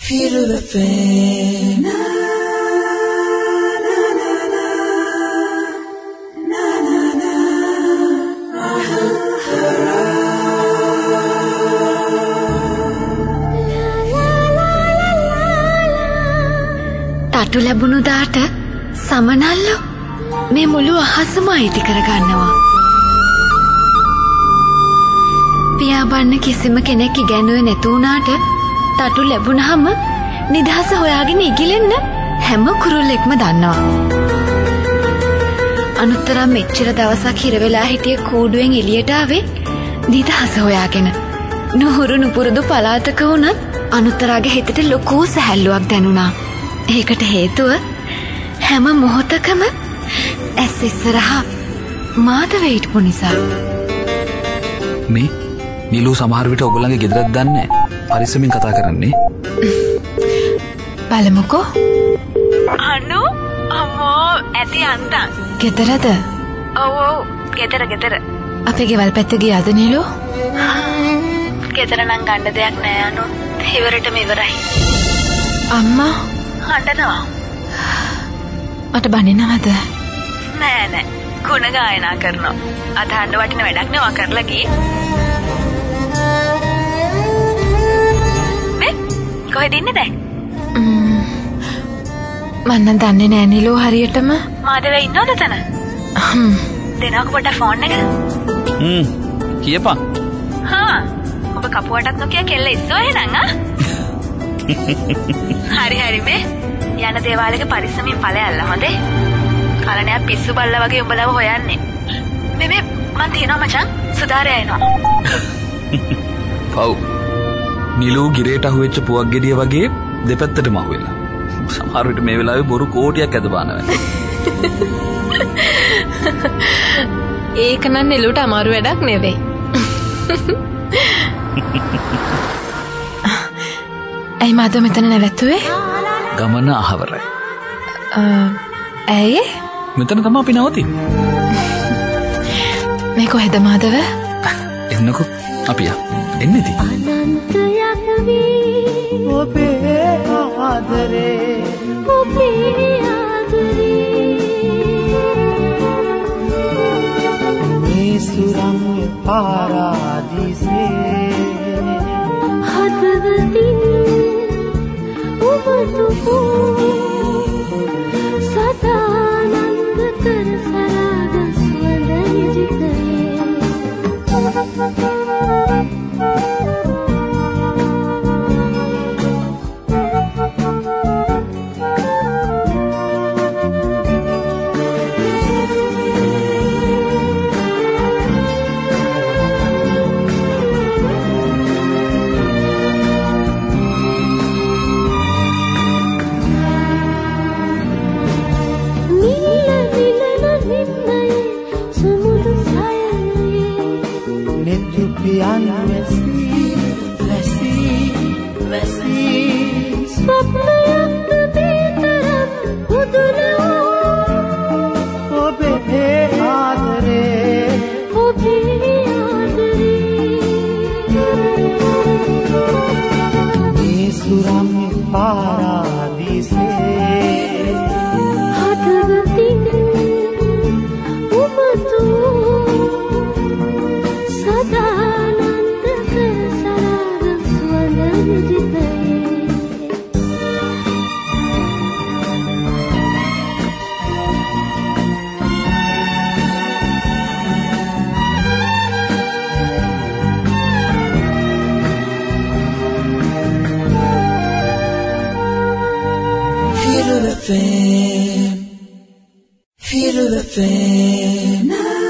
Feel the pain. තටු ලැබුණු දාට සමනල්ලෝ මේ මුළු අහසම අයිති කරගන්නවා. පියාඹන්න කිසිම කෙනෙක් ඉගෙනුවේ නැතු වුණාට තටු ලැබුණාම නිදහස හොයාගෙන ඉගිලෙන්න හැම කුරුල්ලෙක්ම දන්නවා. අනුත්තරා මෙච්චර දවසක් හිර වෙලා හිටිය කූඩුවෙන් එළියට ආවේ නිදහස හොයාගෙන. නුහුරු නුපුරුදු පළාතක වුණත් අනුත්තරාගේ හිතට ලොකු සැහැල්ලුවක් දැනුණා. ඒකට හේතුව හැම මොහොතකම ඇස් ඉස්සරහා මාධව හිටපු නිසා. මේ නිලු සමහර විට ඔයගොල්ලන්ගේ ගෙදරක් දන්නේ පරිස්සමින් කතා කරන්නේ. බලමුකෝ. අනු අම්මෝ ඇති අන්තන්. ගෙදරද? ඔව් ගෙදර. අපේ ගෙවල් පැත්තේ ගියාද නිලු? ගෙදර නම් ගන්න දෙයක් නෑ අනු. ඉවරටම ඉවරයි. අම්මා හඬනවා. මට බනිනවද? නෑ. ගුණ ගායනා කරනවා. අදහන්න වටින වැඩක් නෙවා කරලා ගියේ. මේ කොහෙද ඉන්නේ දැන්? මම දන්නේ නෑ නිලු හරියටම. මාදව ඉන්නවද තන? දෙනවක පොඩ්ඩක් ෆෝන් එක. කියපන්. හා ඔබ කපුවටත් නොකිය කෙල්ල ඉස්සෝ එහෙනම් ආ. හරි මේ යන දේවාලයක පරිස්සමින් ඵලයල්ලා හොඳේ. කලණයක් පිස්සු බල්ලා වගේ උඹලව හොයන්නේ. මේ මන් තියනවා මචං සුදාරය එනවා. පව්. නිලු ගිරේට අහුවෙච්ච පුවක් ගෙඩිය වගේ දෙපැත්තටම අහුවෙලා. සමහර විට මේ වෙලාවේ බොරු කෝටියක් ඇද බානවා. ඒක නම් නිලුට අමාරු වැඩක් නෙවෙයි. ඇයි මාධව මෙතන නැවතුනේ? ගමන අහවරයි. ඇයි? මෙතන තමයි අපි නවතින්නේ. මේ කොහෙද මාධව? එන්නකෝ අපි එන්නේ ති. ඔබේ ආදරේ මේ සුරම්‍ය පාරාදීසේ හදවතින් ඔබතුකෝ සදානන්ද කර සරාග සුවඳ නිජිතයේ Feel the pain.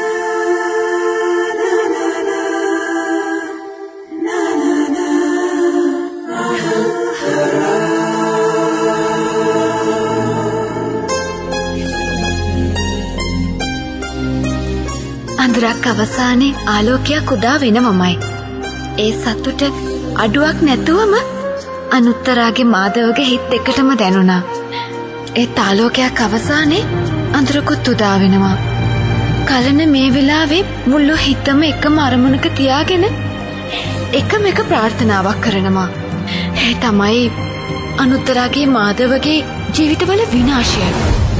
අඳුරක් අවසානයේ ආලෝකයක් උදා වෙනවමයි. ඒ සතුට අඩුවක් නැතුවම අනුත්තරාගේ මාධවගේ හිත් එකටම දැනුණා. ඒ ආලෝකයක් අවසානයේ අඳුරකුත් උදා වෙනවා. කලන මේ වෙලාවේ මුළු හිතම එකම අරමුණක තියාගෙන එකම එක ප්‍රාර්ථනාවක් කරනවා. ඒ තමයි අනුත්තරාගේ මාධවගේ ජීවිතවල විනාශයයි.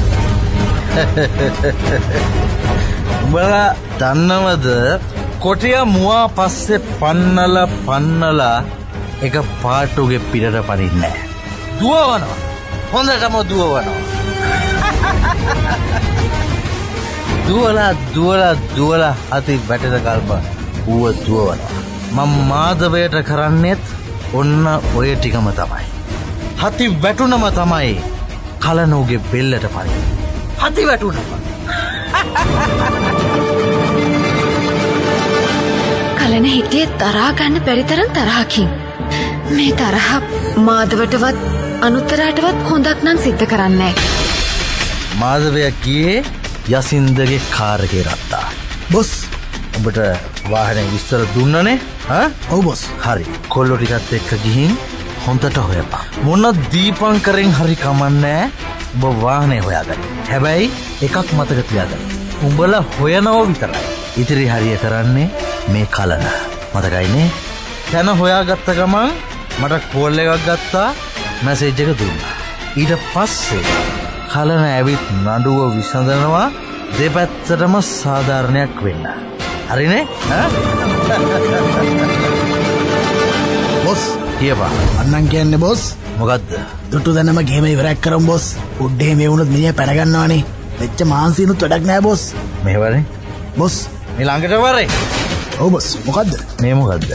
උඹලා දන්නවද කොටිය මුවා පස්සේ පන්නලා එක පාටුගේ පිටට පනින්නේ නැහැ. දුවවනවා. හොඳටම දුවවනවා. දුවලා අති වැටෙන කල්ප ඌව දුවවනවා. මම මාධවයට කරන්නේත් ඔන්න ඔය ටිකම තමයි. හති වැටුනම තමයි කලනෝගේ බෙල්ලට පනින්නේ. හති වැටුනම. කලන හිටියේ තරහා ගන්න බැරි තරම් තරහකින්. මේ තරහ මාධවටවත් අනුත්තරාටවත් හොඳක් නම් සිද්ධ කරන්නේ නැහැ. මාධවය කියේ යසින්දගේ කාර් එකේ රත්තා. බොස් ඔබට වාහනේ විස්තර දුන්නනේ? ඔව් බොස්. හරි. කොල්ලෝ ටිකත් එක්ක ගිහින් හොඳට හොයපන්. මොන දීපංකරෙන් හරි කමන්නේ ඔබ වාහනේ හොයාගන්න. හැබැයි එකක් මතක තියාගන්න. උඹලා හොයනව විතරයි. ඉතිරි හරිය කරන්නේ මේ කලන. මතකයිනේ? දැන් හොයාගත්ත ගමන් මට කෝල් එකක් ගත්තා, මැසේජ් එක දුන්නා. ඊට පස්සේ කලන ඇවිත් නඩුව විසඳනවා දෙපැත්තටම සාධාරණයක් වෙන්න. හරිනේ? බොස් කියපන්. අන්නම් කියන්නේ බොස්. මොකද්ද? දුටු දැනම ගේම ඉවරයක් කරමු බොස්. උඩේ මේ වුණොත් මිනිහා පැන ගන්නවානේ. මෙච්ච මාන්සිනුත් වැඩක් නෑ බොස්. මෙහෙවනේ. බොස් මේ ළඟට වරේ. ඔව් බොස්. මොකද්ද? මේ මොකද්ද?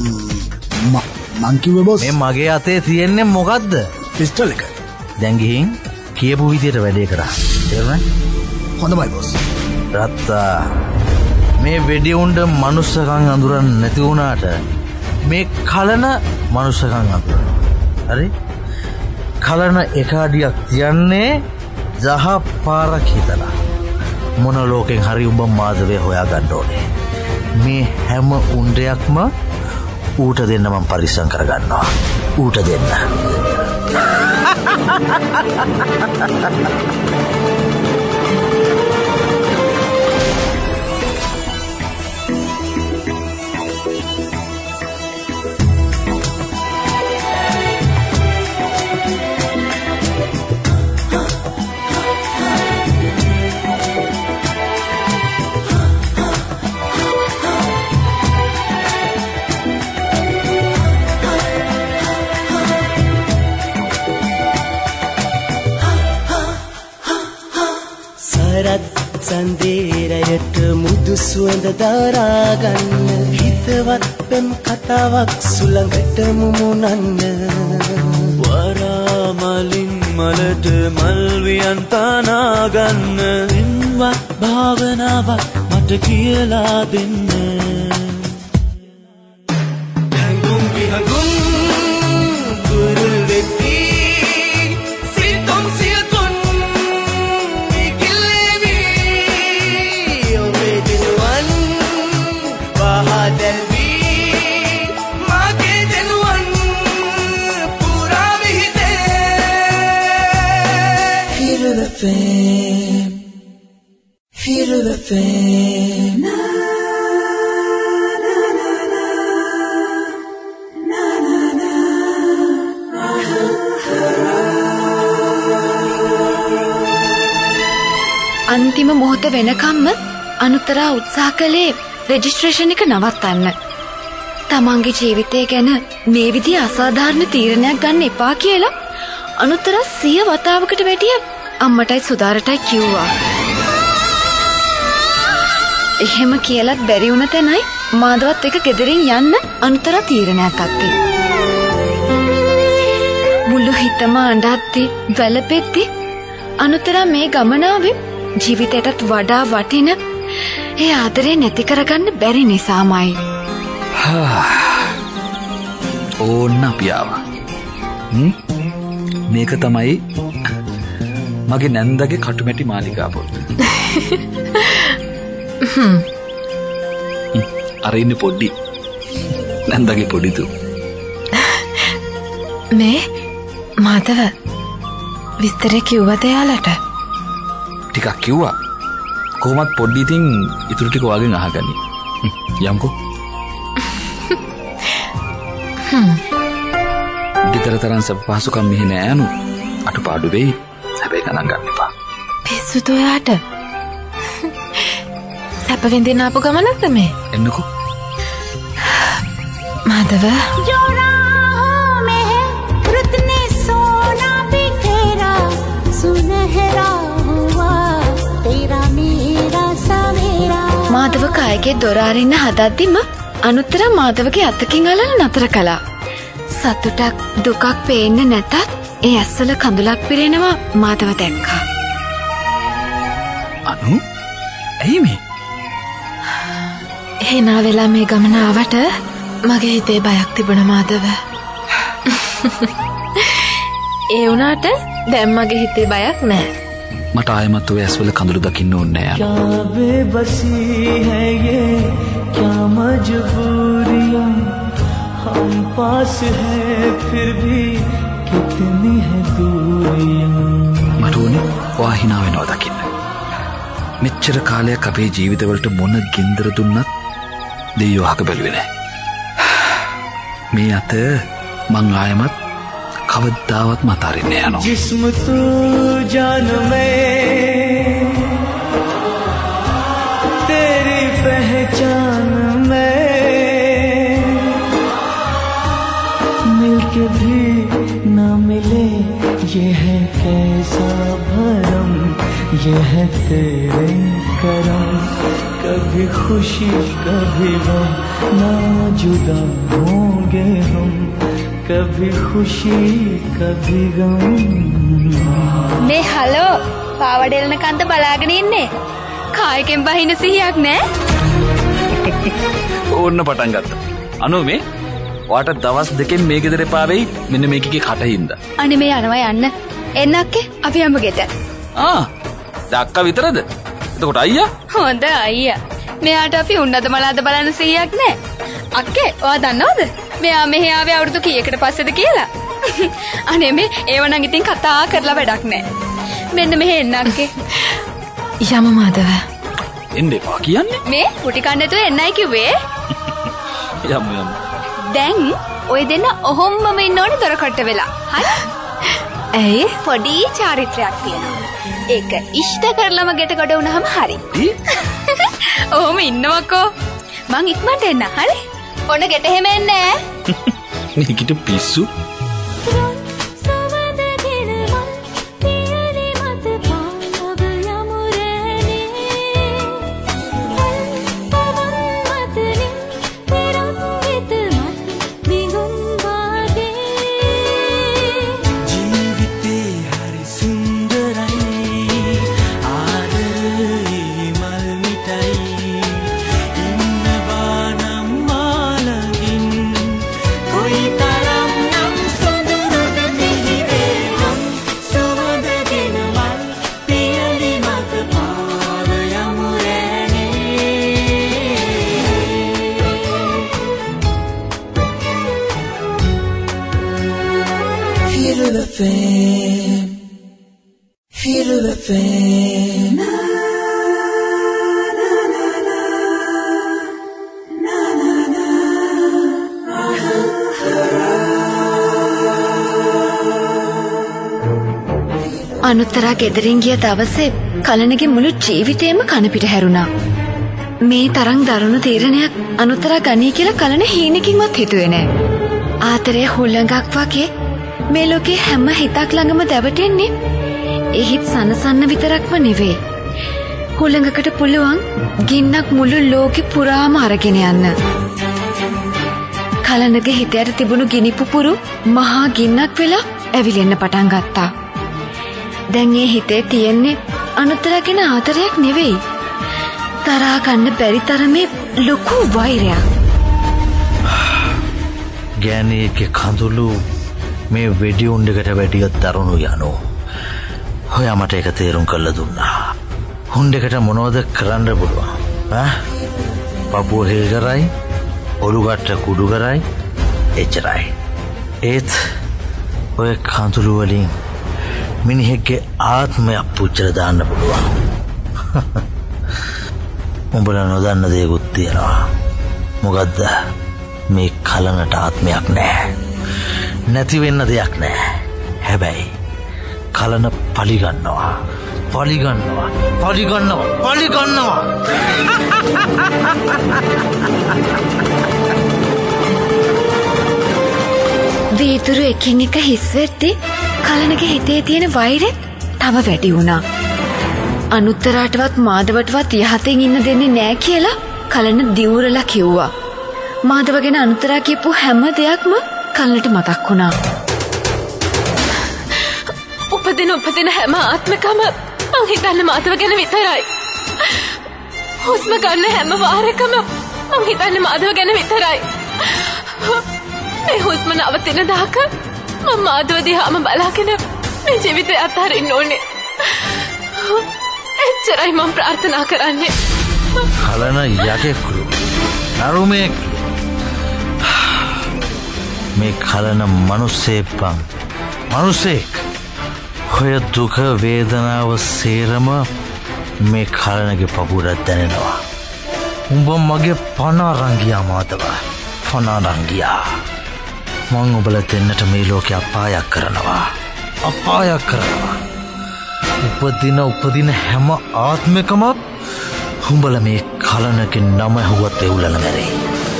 මං කිව්වේ බොස්. මේ මගේ අතේ තියෙන්නේ මොකද්ද? පිස්ටල් එක. දැන් ගිහින් කියපු විදියට වැඩේ කරා. තේරුණා? හොඳයි බොස්. රත්තා මේ වෙඩි උණ්ඩ මනුස්සකම් අඳුරන්නේ නැති වුණාට මේ කලන මනුස්සකම් අඳුරනවා. හරි? කලන එක අඩියක් තියන්නේ 10 පාරක් හිතලා. මොන ලෝකෙන් හරි උඹ මාධවය හොයා ගන්න ඕනේ. මේ හැම උණ්ඩයක්ම ඌට දෙන්න මම පරිස්සම් කරගන්නවා. ඌට දෙන්න. සන්දේරයට මුදු සුවඳ දරාගන්න හිතවත් පෙම් කතාවක් සුළඟට මුමුණන්න වරාමලින් මලට මල් වියන් තනාගන්න වෙන්වත් භාවනාවක් මට කියලා දෙන්න හැඟුම් විහඟුම් දුරුල් වෙති සිතුම් සියතුන් Hit of the fan. Na na na na na na na. අන්තිම මොහොත වෙනකම්ම අනුතරා උත්සාහ කළේ රෙජිස්ට්‍රේෂන් එක නවත්තන්න. තමන්ගේ ජීවිතය ගැන මේ විදිහ අසාධාරණ තීරණයක් ගන්න එපා කියලා අනුතරා 100 වතාවකට වැඩිය අම්මටයි සුදාරටයි කිව්වා. එහෙම කියලත් බැරි වුණ තැනයි මාධවත් එක ගෙදරින් යන්න අනුතරා තීරණයක් ගත්තේ. මුළු හිතම අඬද්දි වැළපෙද්දි අනුතරා මේ ගමනාවේ ජීවිතයටත් වඩා වටින ඒ ආදරේ නැති කරගන්න බැරි නිසාමයි. ඕන්න අපි ආවා. මේක තමයි මගේ නැන්දගේ කටුමැටි මාලිගා පොත්. අර ඉන්නේ පොඩි නැන්දගේ පොඩි දු. මේ මාධව විස්තරේ කිව්වද යාලට? ටිකක් කිව්වා. කොහොමත් පොඩි ඉතින් ඉතුරු ටික ඔයාගෙන් අහගනි. යම්කෝ. හිතර තරම් සප පහසුකම් මෙහි නෑ අනු. අටුපාඩු වෙයි. හැබැයි ගණන් ගන්න එපා. පිස්සුද ඔයාට? සැප විඳින්න ආපු ගමනක්ද මේ? එන්නකෝ. මාධව जो राहों में है रुत ने सोना बिखेरा सुनहरा हुआ तेरा मेरा सवेरा මාධව කායගේ දොර අරින්න හදද්දිම අනුත්තර මාධවගේ අතකින් අල්ලලා නතර කළා. සතුටක් දුකක් පේන්නේ නැතත් ඒ ඇස්වල කඳුලක් පිරෙනවා මාධව දැක්කා. අනු ඇයි මේ? එහෙනා වෙලා මේ ගමන ආවට මගේ හිතේ බයක් තිබුණා මාධව. ඒ වුණාට දැන් මගේ හිතේ බයක් නැහැ. මට ආයමත් ඔය ඇස්වල කඳුළු දකින්න ඕනේ නෑ. क्या बेबसी है ये क्या मजबूरियां हम पास है फिर भी कितनी है दूरियां. මට ඕනේ ඔයා hina වෙනවා දකින්න. මෙච්චර කාලයක් අපේ ජීවිතවලට මොන ගින්දර දුන්නත් දෙයියෝ අහක බැලුවේ නෑ. මේ අත මං ආයමත් කවදාවත් මත අරින්නේ යනවා. जिस्म तू जान में तेरी पहचान में मिलके भी न मिले ये है कैसा भरम ये है तेरे करम कभी खुशी कभी गम ना जुदा होंगे हम कभी खुशी कभी गम. මේ හලෝ පාවඩෙල්න කන්ද බලාගෙන ඉන්නේ. කායකෙන් බහින සිහියක් නෑ. ඕන්න පටන් ගත්තා. අනු මේ ඔයාට දවස් දෙකෙන් මේ ගෙදර එපා වෙයි මෙන්න මේකේ කටින්ද. අනේ මේ යනවා යන්න. එන්නක්කේ අපි යමු ගෙදර. දක්කා විතරද? එතකොට අයියා? හොඳ අයියා. මෙයාට අපි උන්නද මලාද බලන්න සිහියක් නෑ. අක්කේ ඔයා දන්නවද? මෙයා මෙහි ආවේ අවුරුදු කීයකට පස්සේද කියලා? අනේ මේ ඒවනම් ඉතින් කතා කරලා වැඩක් නෑ. මෙන්න මෙහෙ එන්නක්කේ. යමු මාධව. එන්න එපා කියන්නේ? මේ කුටි කන්න නැතුව එන්නයි කිව්වේ. යමු යමු. දැන් ඔය දෙන්න ඔහොම්මම ඉන්න ඕනේ දොරකඩට වෙලා. හරි? ඇයි? පොඩි චාරිත්‍රාක් තියෙනවා. ඒක ඉෂ්ට කරලම ගෙට කොට වුණාම හරි. ඔහොම ඉන්නවකෝ. මං ඉක්මනට එන්න. හරි? ඔන්න ගෙට එහෙම එන්නේ. මේකිට පිස්සු. Feel the fame. Na na na na na na na. අනුත්තරා ගෙදරින් ගිය දවසේ කලණගේ මුළු ජීවිතේම කන පිට හැරුණා. මේ තරම් දරුණු තීරණයක් අනුත්තරා ගනී කියලා කලණ හීනකින්වත් හිතුවේ නෑ. ආතරේ හුළඟක් වගේ මේ ලෝකේ හැම හිතක් ළඟම දැවටෙන්නේ එහිත් සනසන්න විතරක්ම නෙවෙයි. හුළඟකට පුළුවන් ගින්නක් මුළු ලෝකෙ පුරාම අරගෙන යන්න. කලණගේ හිතයට තිබුණු ගිනි පුපුරු මහා ගින්නක් වෙලා ඇවිලෙන්න පටන් ගත්තා. දැන් ඒ හිතේ තියෙන්නේ අනුත්තරගෙන ආදරයක් නෙවෙයි. තරහා ගන්න බැරි තරමේ ලොකු වෛරයක්. ගෑණියෙක්ගේ කඳුළු මේ වෙඩි උණ්ඩකට වැඩිය දරුණු යනෝ. හොයා මට ඒක තේරුම් කරලා දුන්නා. හුණ්ඩකට මොනවද කරන්න පුළුවන්? පපුව හෙල් කරයි, ඔලුගට්ට කුඩු කරයි, එච්චරයි. ඒත් ඔය කඳුළු වලින් මිනිහෙක්ගේ ආත්මයක් පුච්චලා දාන්න පුළුවන්. උඹලා නොදන්න දේකුත් තියෙනවා. මොකද්ද? මේ කලනට ආත්මයක් නැහැ. නැති වෙන්න දෙයක් නෑ. හැබැයි කලන පලිගන්නවා. වීදුරු එකින් එක හිස් වෙද්දී කලනගේ හිතේ තියෙන වෛරෙත් තව වැඩි වුණා. අනුත්තරාටවත් මාධවටවත් යහතින් ඉන්න දෙන්නේ නෑ කියලා කලන දිවුරලා කිව්වා. මාධව ගැන අනුත්තරා කියපු හැම දෙයක්ම කලනට මතක් වුණා. උපදින හැම ආත්මකම මං හිතන්නේ මාධව ගැන විතරයි. හුස්ම ගන්න හැම වාරකම මං හිතන්නේ මාධව ගැන විතරයි. මේ හුස්ම නවතින දාක මම මාධව දිහාම බලාගෙන මේ ජීවිතය අත්හරින්න ඕනේ. එච්චරයි මම ප්‍රාර්ථනා කරන්නේ. කලන යකෙක්ලු නරුමෙක් මේ කලන මනුස්සෙක් ඔය දුක වේදනාව සේරම මේ කලනගේ පපුරට දැනෙනවා. උඹ මගේ පණ අරන් ගියා මාතව. පණ අරන් ගියා. මං ඔබලා දෙන්නට මේ ලෝකේ අපායක් කරනවා. උපදින හැම ආත්මිකම උඹලා මේ කලනගේ නම ඇහුවත් වෙවුලම මැරේ.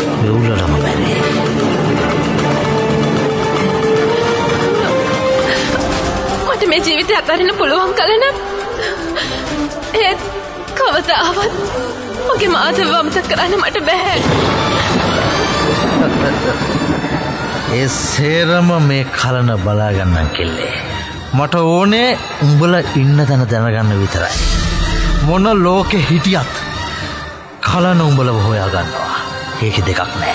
මට මේ ජීවිතය අතරින්න පුළුවන් කලන. ඒත් කවදාවත් මගේ මාධව අමතක කරන්න මට බෑ. ඒ සේරම මේ කලන බලාගන්නම් කෙල්ලේ. මට ඕනේ උඹලා ඉන්න තැන දැනගන්න විතරයි. මොන ලෝකෙ හිටියත් කලන උඹලව හොයා ගන්නවා. ඒකේ දෙකක් නෑ.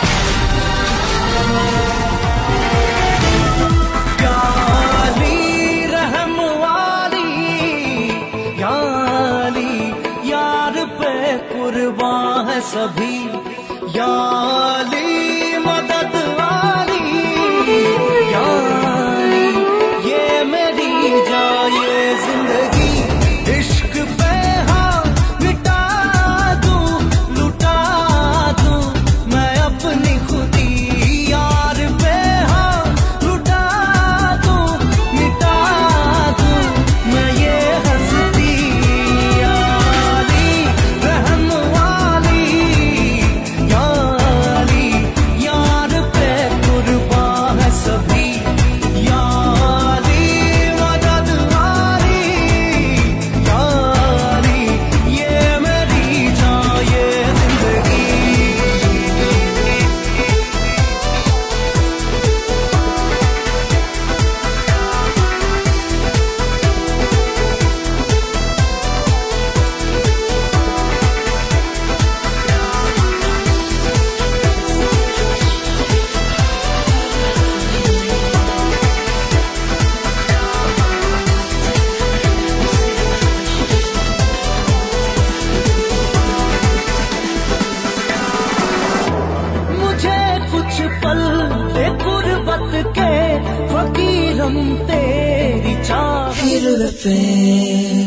सभी याली मदद वाली याली ये मेरी जाए जिंदगी इश्क पे हाँ मिटा दूं लुटा दूं मैं अपनी खुदी यार पे हाँ लुटा दूं मिटा दूं मैं ये हंसती याली रहम तेरी चाह